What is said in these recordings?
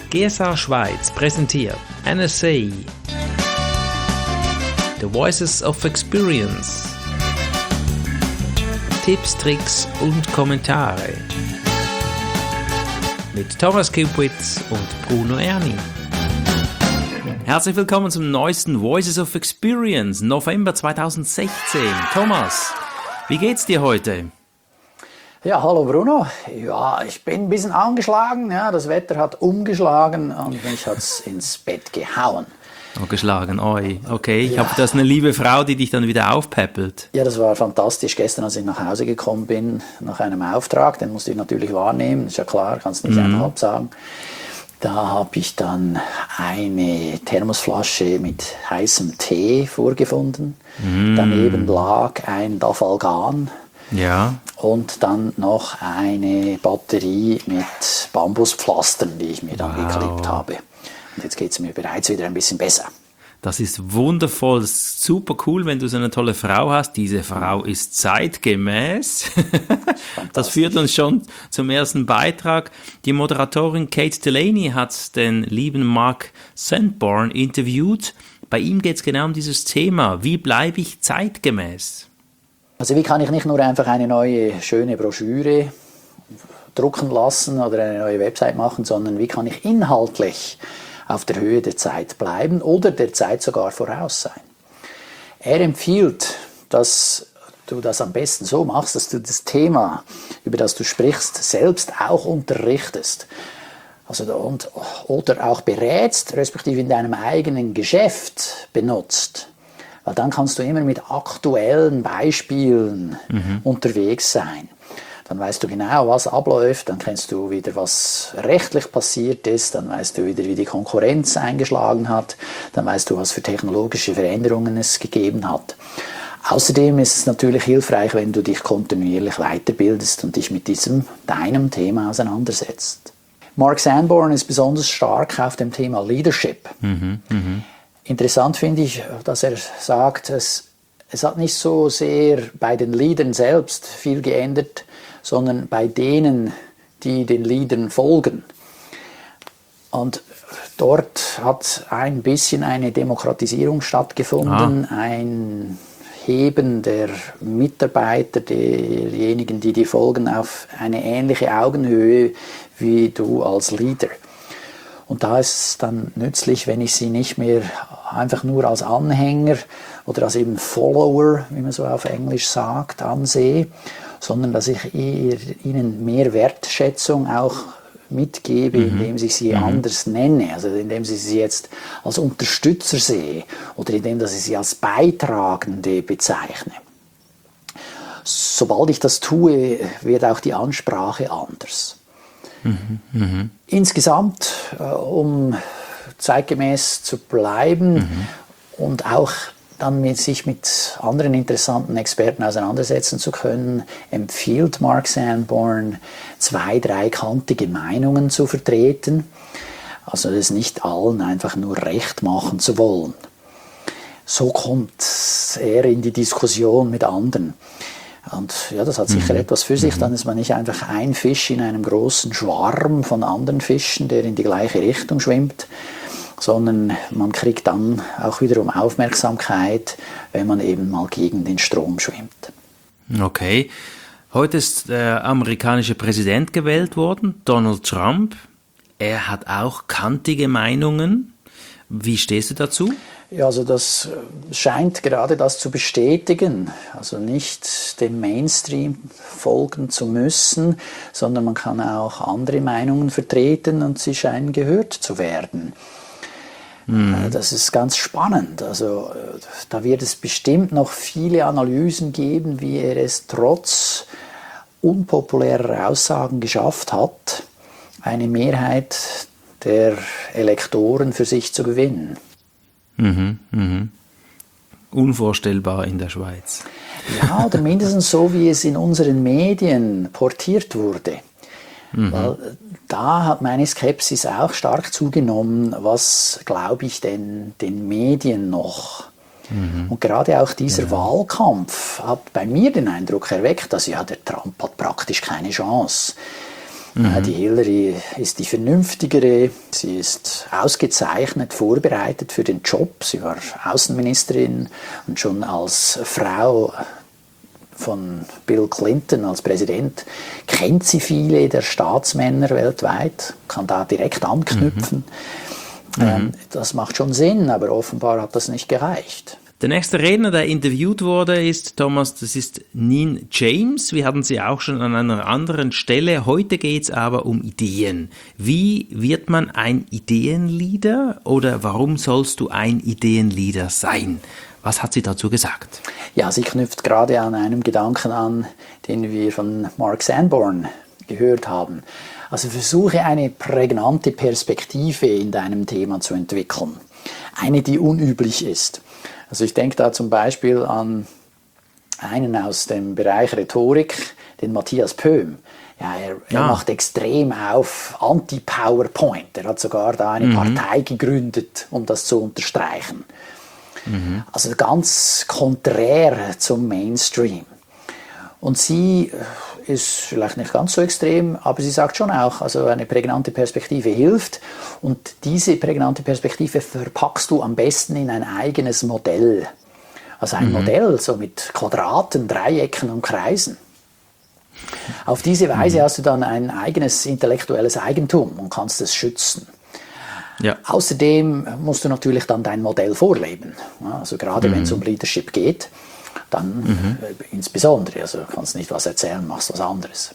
GSA Schweiz präsentiert NSA The Voices of Experience. Tipps, Tricks und Kommentare mit Thomas Kupwitz und Bruno Erni. Herzlich willkommen zum neuesten Voices of Experience, November 2016. Thomas, wie geht's dir heute? Ja, hallo Bruno. Ja, ich bin ein bisschen angeschlagen. Ja, das Wetter hat umgeschlagen und mich hat's ins Bett gehauen. Oh, geschlagen, oi. Okay, ich habe das eine liebe Frau, die dich dann wieder aufpäppelt. Ja, das war fantastisch. Gestern, als ich nach Hause gekommen bin, nach einem Auftrag, den musste ich natürlich wahrnehmen, ist ja klar, kannst nicht einfach absagen. Da habe ich dann eine Thermosflasche mit heißem Tee vorgefunden. Daneben lag ein Dafalgan. Ja. Und dann noch eine Batterie mit Bambuspflastern, die ich mir dann geklebt habe. Und jetzt geht es mir bereits wieder ein bisschen besser. Das ist wundervoll, das ist super cool, wenn du so eine tolle Frau hast. Diese Frau ist zeitgemäß. Das führt uns schon zum ersten Beitrag. Die Moderatorin Kate Delaney hat den lieben Mark Sanborn interviewt. Bei ihm geht es genau um dieses Thema. Wie bleibe ich zeitgemäß? Also wie kann ich nicht nur einfach eine neue, schöne Broschüre drucken lassen oder eine neue Website machen, sondern wie kann ich inhaltlich auf der Höhe der Zeit bleiben oder der Zeit sogar voraus sein. Er empfiehlt, dass du das am besten so machst, dass du das Thema, über das du sprichst, selbst auch unterrichtest. Oder auch berätst, respektive in deinem eigenen Geschäft benutzt. Weil dann kannst du immer mit aktuellen Beispielen unterwegs sein. Dann weißt du genau, was abläuft, dann kennst du wieder, was rechtlich passiert ist, dann weißt du wieder, wie die Konkurrenz eingeschlagen hat, dann weißt du, was für technologische Veränderungen es gegeben hat. Außerdem ist es natürlich hilfreich, wenn du dich kontinuierlich weiterbildest und dich mit deinem Thema auseinandersetzt. Mark Sanborn ist besonders stark auf dem Thema Leadership. Interessant finde ich, dass er sagt, es hat nicht so sehr bei den Leadern selbst viel geändert, sondern bei denen, die den Leadern folgen. Und dort hat ein bisschen eine Demokratisierung stattgefunden, ein Heben der Mitarbeiter, derjenigen, die folgen, auf eine ähnliche Augenhöhe wie du als Leader. Und da ist es dann nützlich, wenn ich sie nicht mehr einfach nur als Anhänger oder als eben Follower, wie man so auf Englisch sagt, ansehe, sondern dass ich ihnen mehr Wertschätzung auch mitgebe, indem ich sie anders nenne, also indem ich sie jetzt als Unterstützer sehe oder indem ich sie als Beitragende bezeichne. Sobald ich das tue, wird auch die Ansprache anders. Insgesamt, um zeitgemäß zu bleiben und auch dann sich mit anderen interessanten Experten auseinandersetzen zu können, empfiehlt Mark Sanborn 2, 3 kantige Meinungen zu vertreten. Also es nicht allen einfach nur recht machen zu wollen. So kommt er in die Diskussion mit anderen. Und ja, das hat sicher etwas für sich, dann ist man nicht einfach ein Fisch in einem großen Schwarm von anderen Fischen, der in die gleiche Richtung schwimmt, sondern man kriegt dann auch wiederum Aufmerksamkeit, wenn man eben mal gegen den Strom schwimmt. Okay. Heute ist der amerikanische Präsident gewählt worden, Donald Trump. Er hat auch kantige Meinungen. Wie stehst du dazu? Ja, also das scheint gerade das zu bestätigen, also nicht dem Mainstream folgen zu müssen, sondern man kann auch andere Meinungen vertreten und sie scheinen gehört zu werden. Das ist ganz spannend. Also da wird es bestimmt noch viele Analysen geben, wie er es trotz unpopulärer Aussagen geschafft hat, eine Mehrheit der Elektoren für sich zu gewinnen. Unvorstellbar in der Schweiz. Ja, oder mindestens so, wie es in unseren Medien portiert wurde. Weil da hat meine Skepsis auch stark zugenommen, was glaube ich denn den Medien noch? Und gerade auch dieser Wahlkampf hat bei mir den Eindruck erweckt, dass ja, der Trump hat praktisch keine Chance. Die Hillary ist die vernünftigere, sie ist ausgezeichnet vorbereitet für den Job, sie war Außenministerin und schon als Frau von Bill Clinton als Präsident kennt sie viele der Staatsmänner weltweit, kann da direkt anknüpfen. Das macht schon Sinn, aber offenbar hat das nicht gereicht. Der nächste Redner, der interviewt wurde, ist, Thomas, das ist Neen James. Wir hatten sie auch schon an einer anderen Stelle. Heute geht es aber um Ideen. Wie wird man ein Ideenleader oder warum sollst du ein Ideenleader sein? Was hat sie dazu gesagt? Ja, sie knüpft gerade an einem Gedanken an, den wir von Mark Sanborn gehört haben. Also versuche eine prägnante Perspektive in deinem Thema zu entwickeln. Eine, die unüblich ist. Also ich denke da zum Beispiel an einen aus dem Bereich Rhetorik, den Matthias Pöhm. Ja, er macht extrem auf Anti-PowerPoint. Er hat sogar da eine Partei gegründet, um das zu unterstreichen. Also ganz konträr zum Mainstream. Und sie ist vielleicht nicht ganz so extrem, aber sie sagt schon auch, also eine prägnante Perspektive hilft. Und diese prägnante Perspektive verpackst du am besten in ein eigenes Modell. Also ein Modell so mit Quadraten, Dreiecken und Kreisen. Auf diese Weise hast du dann ein eigenes intellektuelles Eigentum und kannst es schützen. Ja. Außerdem musst du natürlich dann dein Modell vorleben. Also gerade wenn es um Leadership geht, dann insbesondere. Also du kannst nicht was erzählen, machst was anderes.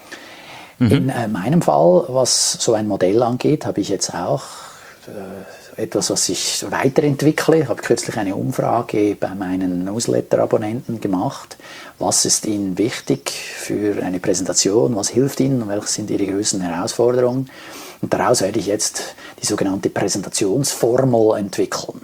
In meinem Fall, was so ein Modell angeht, habe ich jetzt auch etwas, was ich weiterentwickle. Ich habe kürzlich eine Umfrage bei meinen Newsletter-Abonnenten gemacht. Was ist ihnen wichtig für eine Präsentation? Was hilft ihnen? Und welche sind ihre größten Herausforderungen? Und daraus werde ich jetzt die sogenannte Präsentationsformel entwickeln.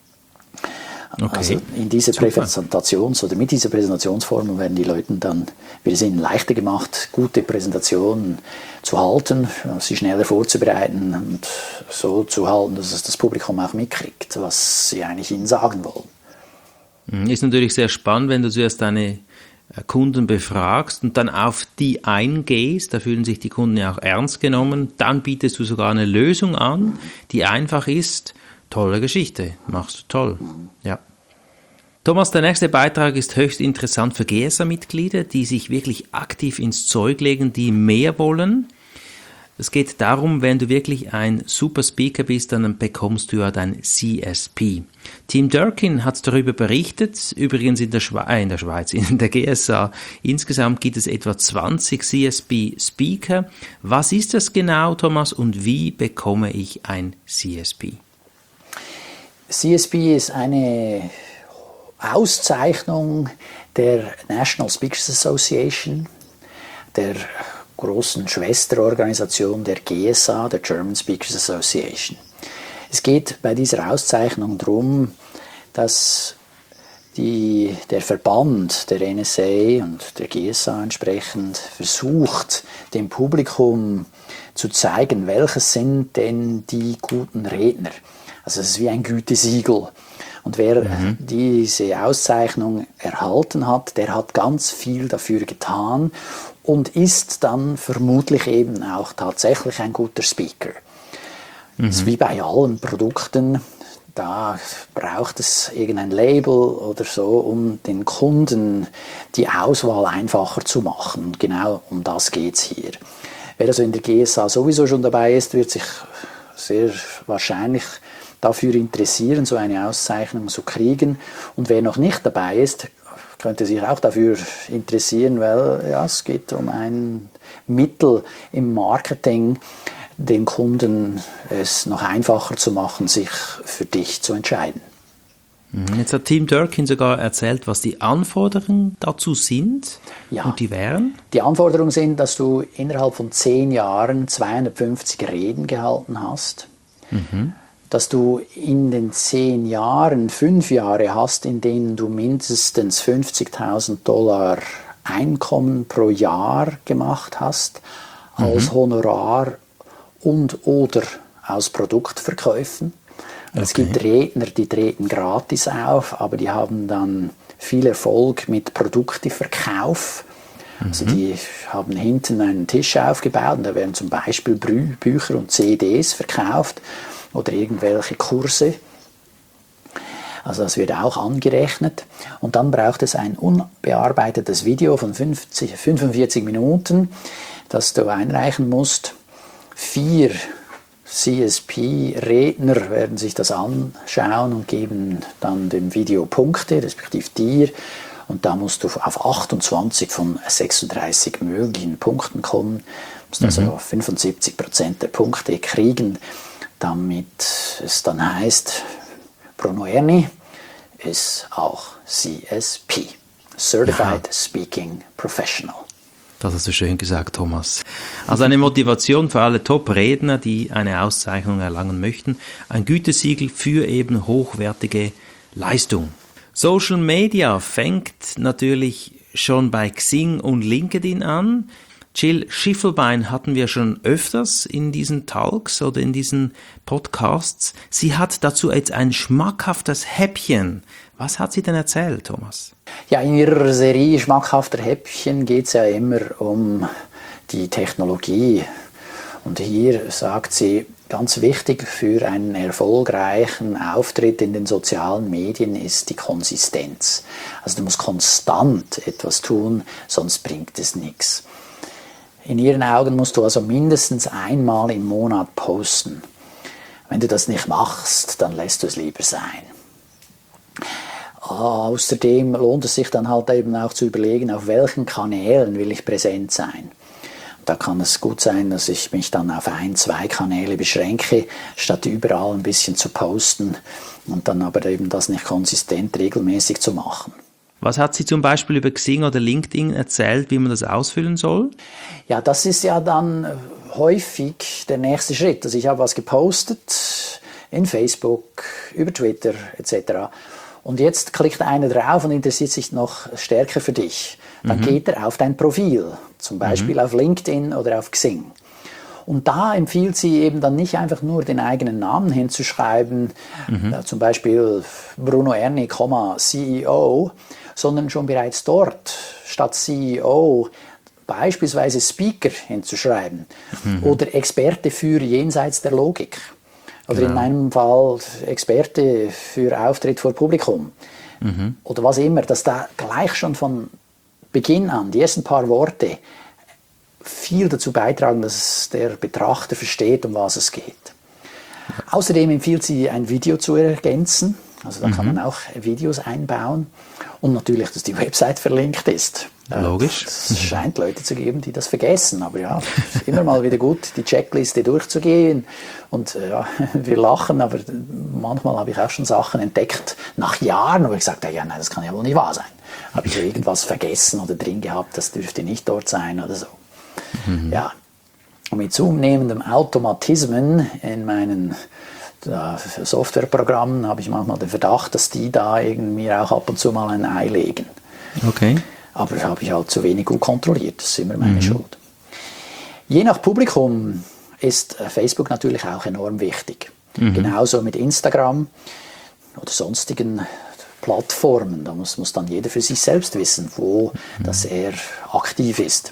Okay. Also in dieser mit dieser Präsentationsformel werden die Leuten dann, wird es ihnen leichter gemacht, gute Präsentationen zu halten, sie schneller vorzubereiten und so zu halten, dass es das Publikum auch mitkriegt, was sie eigentlich ihnen sagen wollen. Ist natürlich sehr spannend, wenn du zuerst deine Kunden befragst und dann auf die eingehst, da fühlen sich die Kunden ja auch ernst genommen, dann bietest du sogar eine Lösung an, die einfach ist. Tolle Geschichte, machst du toll. Ja. Thomas, der nächste Beitrag ist höchst interessant für GSA-Mitglieder, die sich wirklich aktiv ins Zeug legen, die mehr wollen. Es geht darum, wenn du wirklich ein super Speaker bist, dann bekommst du ja dein CSP. Tim Durkin hat darüber berichtet, übrigens in der Schweiz, in der GSA. Insgesamt gibt es etwa 20 CSP-Speaker. Was ist das genau, Thomas, und wie bekomme ich ein CSP? CSP ist eine Auszeichnung der National Speakers Association, der großen Schwesterorganisation der GSA, der German Speakers Association. Es geht bei dieser Auszeichnung darum, dass der Verband der NSA und der GSA entsprechend versucht, dem Publikum zu zeigen, welches sind denn die guten Redner. Also es ist wie ein Gütesiegel. Und wer diese Auszeichnung erhalten hat, der hat ganz viel dafür getan und ist dann vermutlich eben auch tatsächlich ein guter Speaker. Das ist wie bei allen Produkten, da braucht es irgendein Label oder so, um den Kunden die Auswahl einfacher zu machen. Und genau um das geht es hier. Wer also in der GSA sowieso schon dabei ist, wird sich sehr wahrscheinlich dafür interessieren, so eine Auszeichnung zu kriegen. Und wer noch nicht dabei ist, könnte sich auch dafür interessieren, weil ja, es geht um ein Mittel im Marketing, den Kunden es noch einfacher zu machen, sich für dich zu entscheiden. Jetzt hat Tim Durkin sogar erzählt, was die Anforderungen dazu sind. Ja, und die wären? Die Anforderungen sind, dass du innerhalb von 10 Jahren 250 Reden gehalten hast. Dass du in den 10 Jahren 5 Jahre hast, in denen du mindestens $50.000 Einkommen pro Jahr gemacht hast, als Honorar und oder aus Produktverkäufen. Okay. Es gibt Redner, die treten gratis auf, aber die haben dann viel Erfolg mit Produkteverkauf. Also die haben hinten einen Tisch aufgebaut und da werden zum Beispiel Bücher und CDs verkauft oder irgendwelche Kurse. Also das wird auch angerechnet. Und dann braucht es ein unbearbeitetes Video von 45 Minuten, das du einreichen musst. 4 CSP-Redner werden sich das anschauen und geben dann dem Video Punkte, respektive dir. Und da musst du auf 28 von 36 möglichen Punkten kommen. Du musst also 75% der Punkte kriegen, damit es dann heißt, Bruno Erni ist auch CSP, Certified Speaking Professional. Das hast du schön gesagt, Thomas. Also eine Motivation für alle Top-Redner, die eine Auszeichnung erlangen möchten. Ein Gütesiegel für eben hochwertige Leistung. Social Media fängt natürlich schon bei Xing und LinkedIn an. Jill Schiffelbein hatten wir schon öfters in diesen Talks oder in diesen Podcasts. Sie hat dazu jetzt ein schmackhaftes Häppchen. Was hat sie denn erzählt, Thomas? Ja, in ihrer Serie schmackhafter Häppchen geht es ja immer um die Technologie. Und hier sagt sie, ganz wichtig für einen erfolgreichen Auftritt in den sozialen Medien ist die Konsistenz. Also du musst konstant etwas tun, sonst bringt es nichts. In ihren Augen musst du also mindestens einmal im Monat posten. Wenn du das nicht machst, dann lässt du es lieber sein. Außerdem lohnt es sich dann halt eben auch zu überlegen, auf welchen Kanälen will ich präsent sein. Da kann es gut sein, dass ich mich dann auf 1-2 Kanäle beschränke, statt überall ein bisschen zu posten und dann aber eben das nicht konsistent regelmäßig zu machen. Was hat sie zum Beispiel über Xing oder LinkedIn erzählt, wie man das ausfüllen soll? Ja, das ist ja dann häufig der nächste Schritt. Also ich habe was gepostet in Facebook, über Twitter etc. Und jetzt klickt einer drauf und interessiert sich noch stärker für dich. Dann geht er auf dein Profil, zum Beispiel auf LinkedIn oder auf Xing. Und da empfiehlt sie eben dann nicht einfach nur den eigenen Namen hinzuschreiben, zum Beispiel Bruno Erni, CEO, sondern schon bereits dort statt CEO beispielsweise Speaker hinzuschreiben oder Experte für jenseits der Logik. Oder in meinem Fall Experte für Auftritt vor Publikum. Oder was immer, dass da gleich schon von Beginn an, die ersten paar Worte, viel dazu beitragen, dass der Betrachter versteht, um was es geht. Außerdem empfiehlt sie, ein Video zu ergänzen. Also da kann man auch Videos einbauen. Und natürlich, dass die Website verlinkt ist. Logisch. Es scheint Leute zu geben, die das vergessen. Aber ja, es ist immer mal wieder gut, die Checkliste durchzugehen. Und ja, wir lachen, aber manchmal habe ich auch schon Sachen entdeckt, nach Jahren, wo ich gesagt habe, ja, nein, das kann ja wohl nicht wahr sein. Habe ich irgendwas vergessen oder drin gehabt, das dürfte nicht dort sein oder so. Ja, und mit zunehmendem Automatismen in meinen Softwareprogrammen habe ich manchmal den Verdacht, dass die da mir auch ab und zu mal ein Ei legen. Okay. Aber das habe ich halt zu wenig gut kontrolliert, das ist immer meine Schuld. Je nach Publikum ist Facebook natürlich auch enorm wichtig. Genauso mit Instagram oder sonstigen Plattformen. Da muss dann jeder für sich selbst wissen, wo dass er aktiv ist.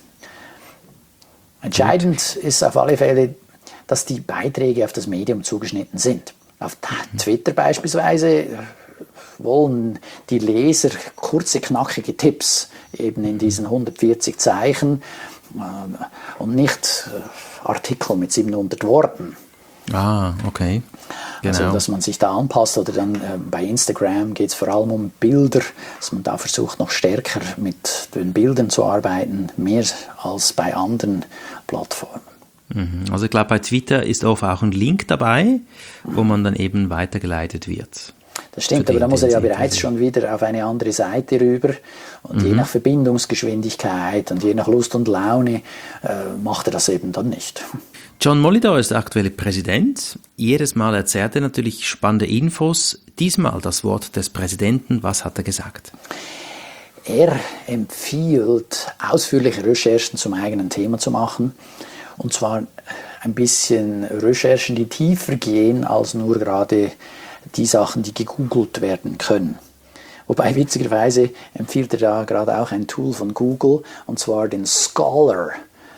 Entscheidend ist auf alle Fälle, dass die Beiträge auf das Medium zugeschnitten sind. Auf Twitter beispielsweise wollen die Leser kurze, knackige Tipps eben in diesen 140 Zeichen und nicht Artikel mit 700 Worten. Ah, okay. Genau. Also, dass man sich da anpasst. Oder dann bei Instagram geht es vor allem um Bilder, dass man da versucht, noch stärker mit den Bildern zu arbeiten, mehr als bei anderen Plattformen. Also ich glaube, bei Twitter ist oft auch ein Link dabei, wo man dann eben weitergeleitet wird. Das stimmt, aber da muss er ja bereits schon wieder auf eine andere Seite rüber. Und je nach Verbindungsgeschwindigkeit und je nach Lust und Laune macht er das eben dann nicht. John Molidor ist der aktuelle Präsident. Jedes Mal erzählt er natürlich spannende Infos. Diesmal das Wort des Präsidenten. Was hat er gesagt? Er empfiehlt, ausführliche Recherchen zum eigenen Thema zu machen. Und zwar ein bisschen Recherchen, die tiefer gehen als nur gerade die Sachen, die gegoogelt werden können. Wobei witzigerweise empfiehlt er da gerade auch ein Tool von Google, und zwar den Scholar,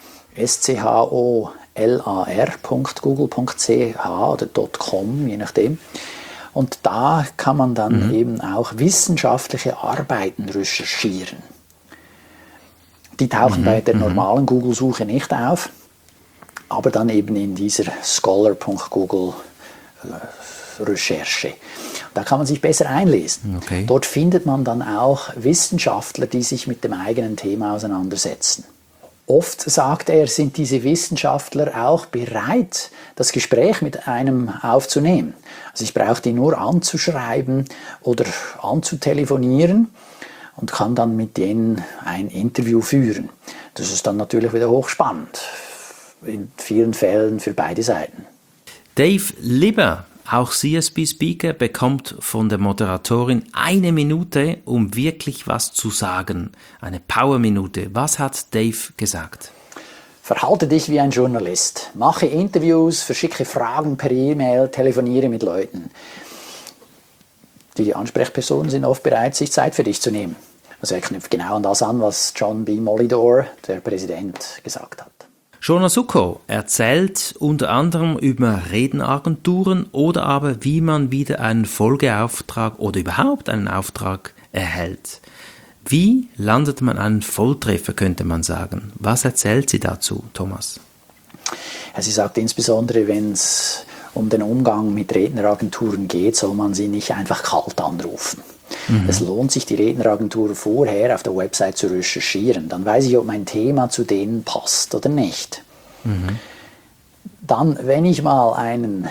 scholar.google.ch oder .com, je nachdem. Und da kann man dann eben auch wissenschaftliche Arbeiten recherchieren. Die tauchen bei der normalen Google-Suche nicht auf, aber dann eben in dieser scholar.google Recherche. Da kann man sich besser einlesen. Okay. Dort findet man dann auch Wissenschaftler, die sich mit dem eigenen Thema auseinandersetzen. Oft, sagt er, sind diese Wissenschaftler auch bereit, das Gespräch mit einem aufzunehmen. Also ich brauche die nur anzuschreiben oder anzutelefonieren und kann dann mit denen ein Interview führen. Das ist dann natürlich wieder hochspannend, in vielen Fällen für beide Seiten. Dave Lieber, auch CSP-Speaker, bekommt von der Moderatorin 1 Minute, um wirklich was zu sagen. Eine Power-Minute. Was hat Dave gesagt? Verhalte dich wie ein Journalist. Mache Interviews, verschicke Fragen per E-Mail, telefoniere mit Leuten. Die Ansprechpersonen sind oft bereit, sich Zeit für dich zu nehmen. Also er knüpft genau an das an, was John B. Molidor, der Präsident, gesagt hat. Shona Suko erzählt unter anderem über Redenagenturen oder aber wie man wieder einen Folgeauftrag oder überhaupt einen Auftrag erhält. Wie landet man einen Volltreffer, könnte man sagen. Was erzählt sie dazu, Thomas? Ja, sie sagt insbesondere, wenn es um den Umgang mit Redneragenturen geht, soll man sie nicht einfach kalt anrufen. Es lohnt sich, die Redneragentur vorher auf der Website zu recherchieren. Dann weiß ich, ob mein Thema zu denen passt oder nicht. Dann, wenn ich mal einen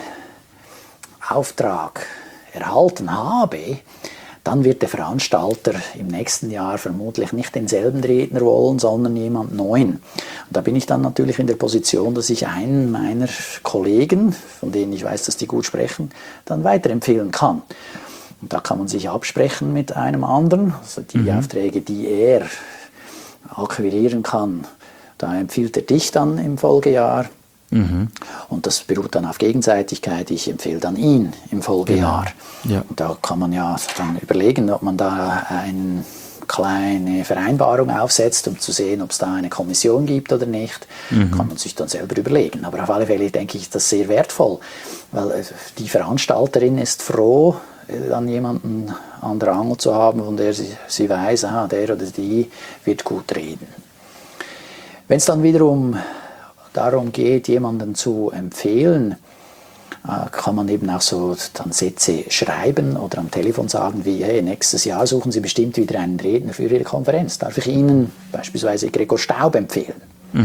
Auftrag erhalten habe, dann wird der Veranstalter im nächsten Jahr vermutlich nicht denselben Redner wollen, sondern jemand Neuen. Und da bin ich dann natürlich in der Position, dass ich einen meiner Kollegen, von denen ich weiß, dass die gut sprechen, dann weiterempfehlen kann. Und da kann man sich absprechen mit einem anderen, also die Aufträge, die er akquirieren kann, da empfiehlt er dich dann im Folgejahr. Und das beruht dann auf Gegenseitigkeit, ich empfehle dann ihn im Folgejahr. Ja. Und da kann man ja dann überlegen, ob man da eine kleine Vereinbarung aufsetzt, um zu sehen, ob es da eine Kommission gibt oder nicht. Kann man sich dann selber überlegen. Aber auf alle Fälle denke ich, das ist sehr wertvoll, weil die Veranstalterin ist froh, dann jemanden an der Angel zu haben, von der sie weiß, der oder die wird gut reden. Wenn es dann wiederum darum geht, jemanden zu empfehlen, kann man eben auch so dann Sätze schreiben oder am Telefon sagen wie, hey, nächstes Jahr suchen Sie bestimmt wieder einen Redner für Ihre Konferenz. Darf ich Ihnen beispielsweise Gregor Staub empfehlen?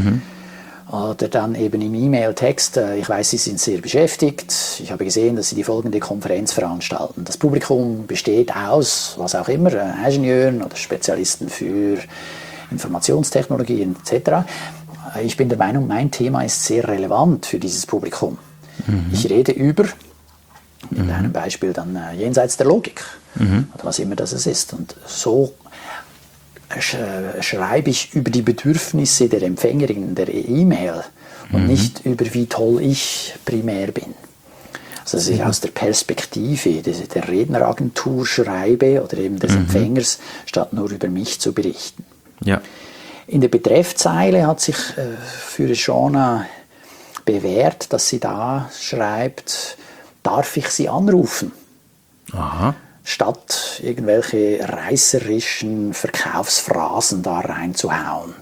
Oder dann eben im E-Mail-Text, ich weiß, Sie sind sehr beschäftigt, ich habe gesehen, dass Sie die folgende Konferenz veranstalten. Das Publikum besteht aus, was auch immer, Ingenieuren oder Spezialisten für Informationstechnologien etc. Ich bin der Meinung, mein Thema ist sehr relevant für dieses Publikum. Ich rede über, in einem Beispiel dann jenseits der Logik, oder was immer das ist. Und so schreibe ich über die Bedürfnisse der Empfängerin der E-Mail und nicht über wie toll ich primär bin. Also dass ich aus der Perspektive der Redneragentur schreibe oder eben des Empfängers, statt nur über mich zu berichten. Ja. In der Betreffzeile hat sich für Shona bewährt, dass sie da schreibt, darf ich Sie anrufen? Aha. Statt irgendwelche reißerischen Verkaufsphrasen da reinzuhauen.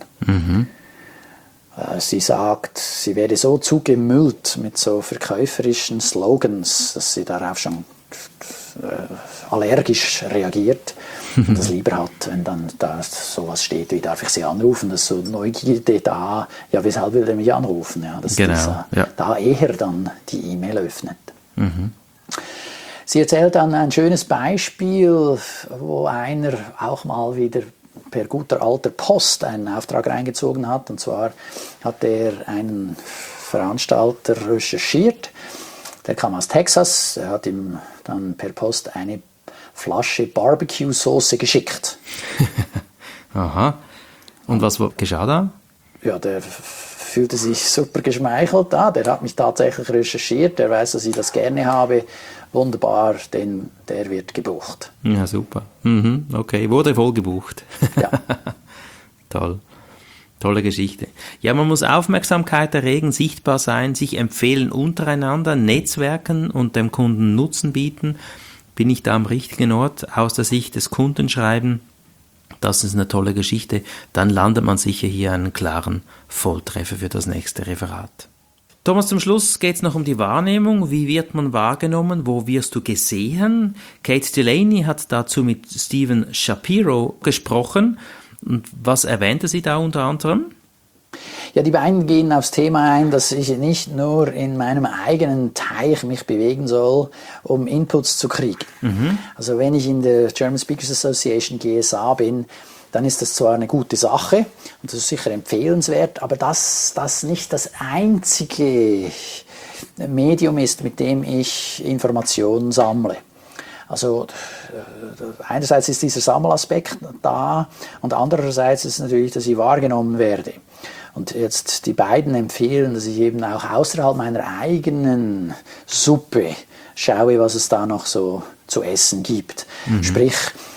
Sie sagt, sie werde so zugemüllt mit so verkäuferischen Slogans, dass sie darauf schon allergisch reagiert und das lieber hat, wenn dann da sowas steht, wie darf ich Sie anrufen, dass so Neugierde da, ja, weshalb will er mich anrufen, ja, dass da eher dann die E-Mail öffnet. Sie erzählt dann ein schönes Beispiel, wo einer auch mal wieder per guter alter Post einen Auftrag reingezogen hat, und zwar hat er einen Veranstalter recherchiert. Der kam aus Texas, er hat ihm dann per Post eine Flasche Barbecue-Soße geschickt. Aha. Und was geschah da? ja, der fühlte sich super geschmeichelt da. Der hat mich tatsächlich recherchiert. Der weiß, dass ich das gerne habe. Wunderbar, denn der wird gebucht. Ja, super. Okay, wurde voll gebucht. Ja. Toll. Tolle Geschichte. Ja, man muss Aufmerksamkeit erregen, sichtbar sein, sich empfehlen untereinander, netzwerken und dem Kunden Nutzen bieten. Bin ich da am richtigen Ort? Aus der Sicht des Kunden schreiben. Das ist eine tolle Geschichte. Dann landet man sicher hier einen klaren Volltreffer für das nächste Referat. Thomas, zum Schluss geht es noch um die Wahrnehmung. Wie wird man wahrgenommen? Wo wirst du gesehen? Kate Delaney hat dazu mit Steven Shapiro gesprochen. Und was erwähnte sie da unter anderem? Ja, die beiden gehen aufs Thema ein, dass ich nicht nur in meinem eigenen Teich mich bewegen soll, um Inputs zu kriegen. Also wenn ich in der German Speakers Association GSA bin, dann ist das zwar eine gute Sache und das ist sicher empfehlenswert, aber das nicht das einzige Medium ist, mit dem ich Informationen sammle. Also einerseits ist dieser Sammelaspekt da und andererseits ist es natürlich, dass ich wahrgenommen werde. Und jetzt die beiden empfehlen, dass ich eben auch außerhalb meiner eigenen Suppe schaue, was es da noch so zu essen gibt. Sprich,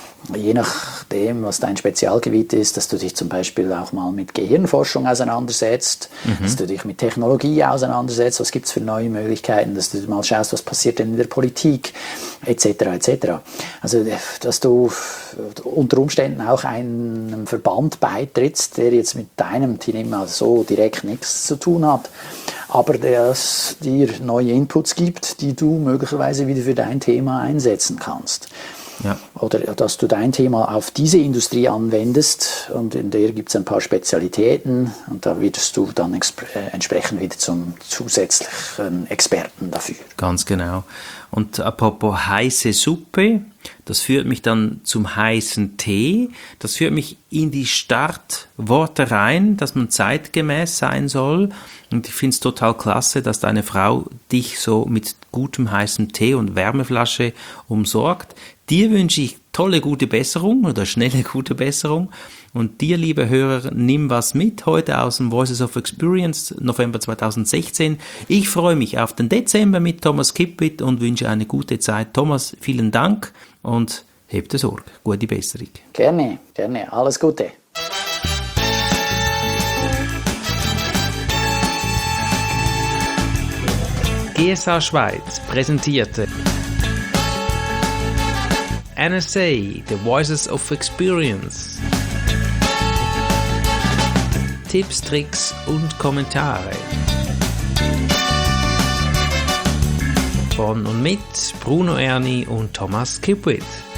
je nachdem, was dein Spezialgebiet ist, dass du dich zum Beispiel auch mal mit Gehirnforschung auseinandersetzt, dass du dich mit Technologie auseinandersetzt, was gibt es für neue Möglichkeiten, dass du mal schaust, was passiert denn in der Politik, etc. etc. Also, dass du unter Umständen auch einem Verband beitrittst, der jetzt mit deinem Thema so direkt nichts zu tun hat, aber der dir neue Inputs gibt, die du möglicherweise wieder für dein Thema einsetzen kannst. Ja. Oder dass du dein Thema auf diese Industrie anwendest und in der gibt es ein paar Spezialitäten und da wirst du dann entsprechend wieder zum zusätzlichen Experten dafür. Ganz genau. Und apropos heiße Suppe, das führt mich dann zum heißen Tee, das führt mich in die Startworte rein, dass man zeitgemäß sein soll. Und ich finde es total klasse, dass deine Frau dich so mit gutem heißem Tee und Wärmeflasche umsorgt. Dir wünsche ich tolle, gute Besserung oder schnelle, gute Besserung. Und dir, liebe Hörer, nimm was mit heute aus dem Voices of Experience, November 2016. Ich freue mich auf den Dezember mit Thomas Kipwith und wünsche eine gute Zeit. Thomas, vielen Dank und hebt Sorge. Gute Besserung. Gerne, gerne. Alles Gute. GSA Schweiz präsentierte NSA, The Voices of Experience. Tipps, Tricks und Kommentare. Von und mit Bruno Erni und Thomas Kipwith.